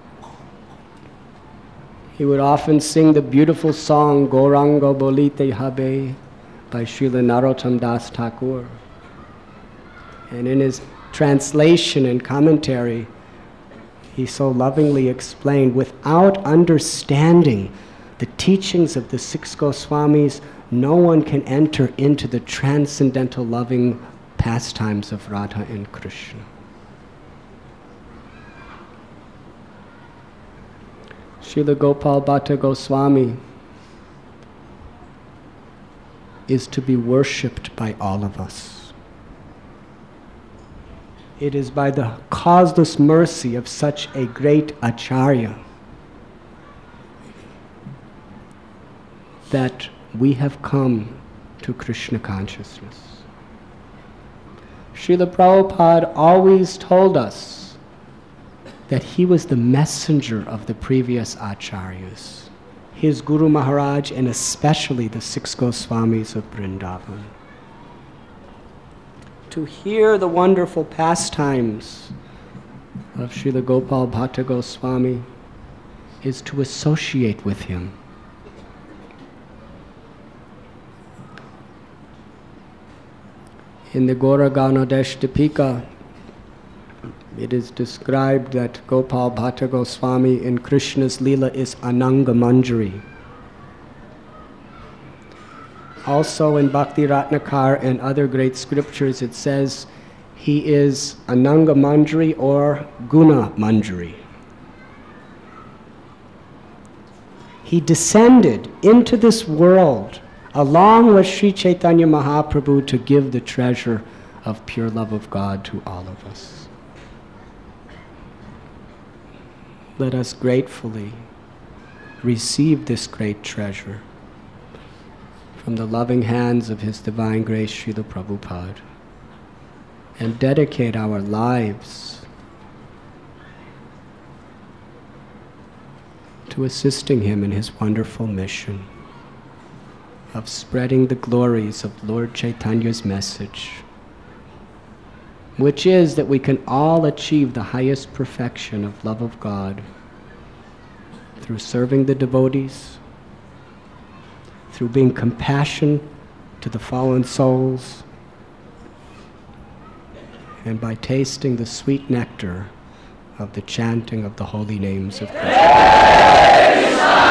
He would often sing the beautiful song Gauranga Bolite Habe by Srila Narottam Das Thakur. And in his translation and commentary, he so lovingly explained, without understanding the teachings of the six Goswamis, no one can enter into the transcendental loving pastimes of Radha and Krishna. Srila Gopal Bhatta Goswami is to be worshipped by all of us. It is by the causeless mercy of such a great Acharya that we have come to Krishna consciousness. Srila Prabhupada always told us that he was the messenger of the previous Acharyas, his Guru Maharaj, and especially the six Goswamis of Vrindavan. To hear the wonderful pastimes of Srila Gopal Bhatta Goswami is to associate with him. In the Gaura Gaunodesh Dipika, it is described that Gopal Bhatta Goswami in Krishna's Leela is Ananga Manjari. Also in Bhakti Ratnakar and other great scriptures it says he is Ananga Manjari or Guna Manjari. He descended into this world along with Sri Chaitanya Mahaprabhu to give the treasure of pure love of God to all of us. Let us gratefully receive this great treasure from the loving hands of His Divine Grace Srila Prabhupada and dedicate our lives to assisting him in his wonderful mission of spreading the glories of Lord Chaitanya's message, which is that we can all achieve the highest perfection of love of God through serving the devotees, through being compassionate to the fallen souls, and by tasting the sweet nectar of the chanting of the holy names of Krishna.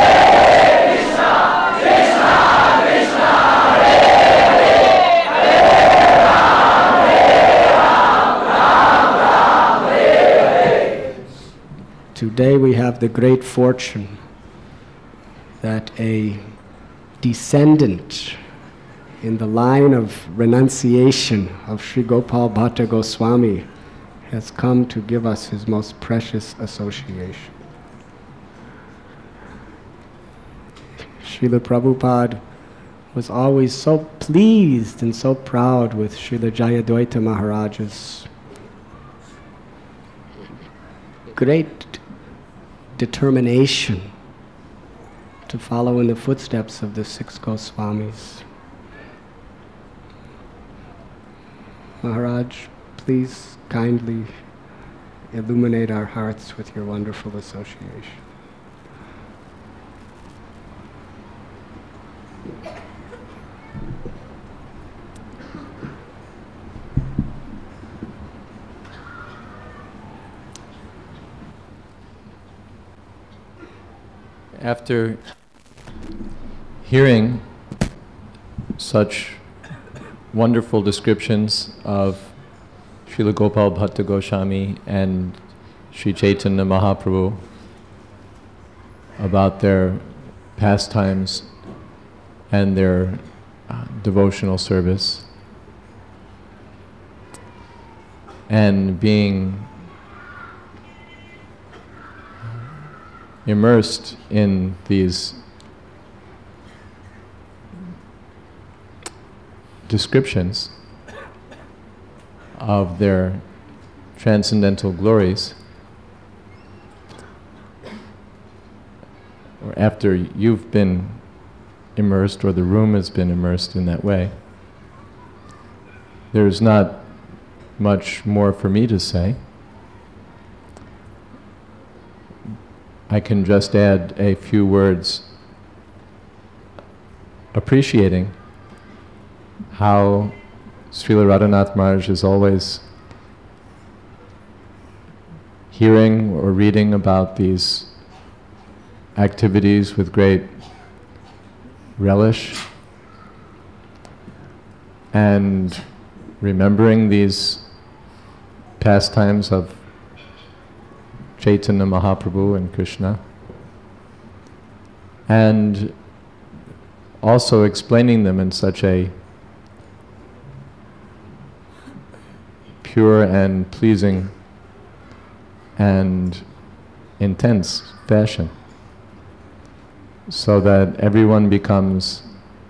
Today we have the great fortune that a descendant in the line of renunciation of Sri Gopal Bhatta Goswami has come to give us his most precious association. Srila Prabhupada was always so pleased and so proud with Srila Jayadvaita Maharaja's great determination to follow in the footsteps of the six Goswamis. Maharaj, please kindly illuminate our hearts with your wonderful association. After hearing such wonderful descriptions of Srila Gopal Bhatta Goswami and Sri Chaitanya Mahaprabhu about their pastimes and their uh, devotional service, and being immersed in these descriptions of their transcendental glories, or after you've been immersed or the room has been immersed in that way, there's not much more for me to say. I can just add a few words appreciating how Srila Radhanath Maharaj is always hearing or reading about these activities with great relish and remembering these pastimes of Chaitanya Mahaprabhu and Krishna, and also explaining them in such a pure and pleasing and intense fashion, so that everyone becomes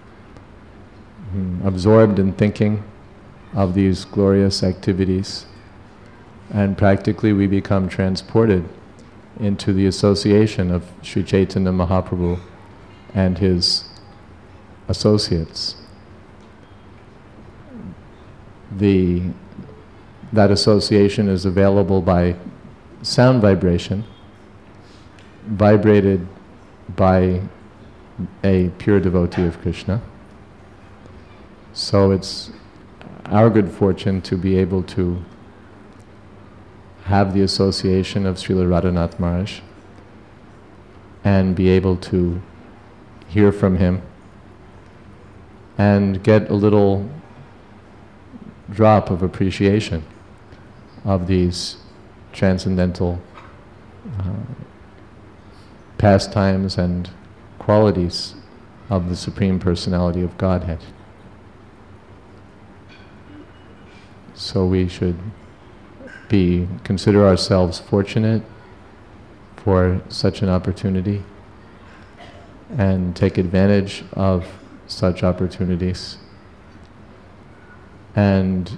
mm, absorbed in thinking of these glorious activities, and practically we become transported into the association of Sri Chaitanya Mahaprabhu and his associates. The, that association is available by sound vibration, vibrated by a pure devotee of Krishna. So it's our good fortune to be able to have the association of Srila Radhanath Maharaj and be able to hear from him and get a little drop of appreciation of these transcendental uh, pastimes and qualities of the Supreme Personality of Godhead. So we should be consider ourselves fortunate for such an opportunity and take advantage of such opportunities and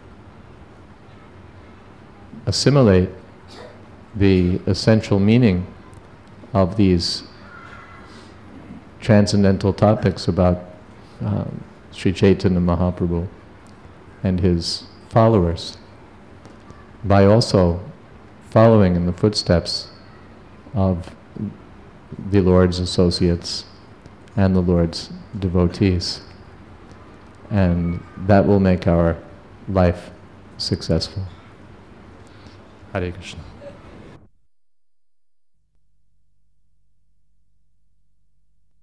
assimilate the essential meaning of these transcendental topics about um, Sri Chaitanya Mahaprabhu and his followers, by also following in the footsteps of the Lord's associates and the Lord's devotees. And that will make our life successful. Hare Krishna.